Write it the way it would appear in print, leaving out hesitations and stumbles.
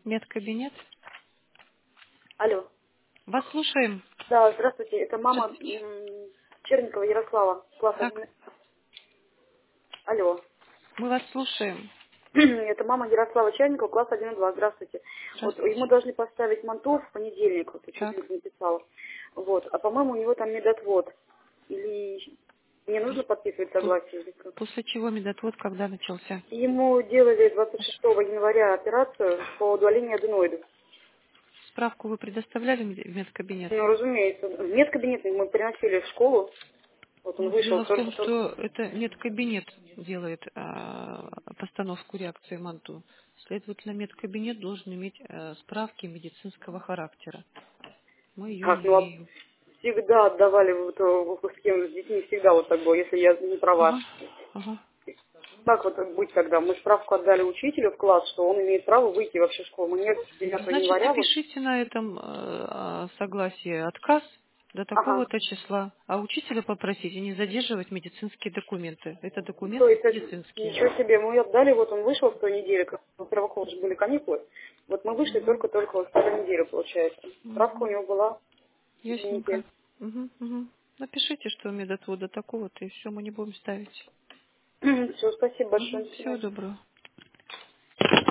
Медкабинет. Алло. Вас слушаем. Да, здравствуйте. Это мама Здравствуйте. Черникова Ярослава. Класс Так, 1. Алло. мы вас слушаем. Это мама Ярослава Черникова, класс 1 и 2. Здравствуйте. Вот ему Здравствуйте. должны поставить мантур в понедельник, вот Так, учительница написала. Вот. А по-моему, у него там медотвод. Или мне нужно подписывать пу- согласие или как? после чего медотвод когда начался? Ему делали 26 января операцию по удалению аденоидов. Справку вы предоставляли в медкабинет? Ну, разумеется. Медкабинет мы приносили в школу. Вот он Ну, вышел дело в том, только-только. что это медкабинет делает постановку реакции МАНТУ. Следовательно, медкабинет должен иметь справки медицинского характера. Мы ее Как, не ну, имеем. всегда отдавали вот, с кем, с детьми, всегда вот так было, если я не права. Ага, ага. Как вот быть тогда? Мы справку отдали учителю в класс, что он имеет право выйти вообще в школу. Мы нет 9 Значит, января, вот. напишите на этом согласии отказ до Ага. такого-то числа, а учителя попросите не задерживать медицинские документы. Это То документы есть, медицинские. ничего себе, мы отдали, вот он вышел в той неделе, как у Первокова же были каникулы. Вот мы вышли Мгм. только-только вот в той неделе, получается. Справка у Мгм. него была, Ясненько. извините. Мгм, мгм. Напишите, что медотвод до такого-то, и все, мы не будем ставить. Все, спасибо большое, до Всего свидания. доброго.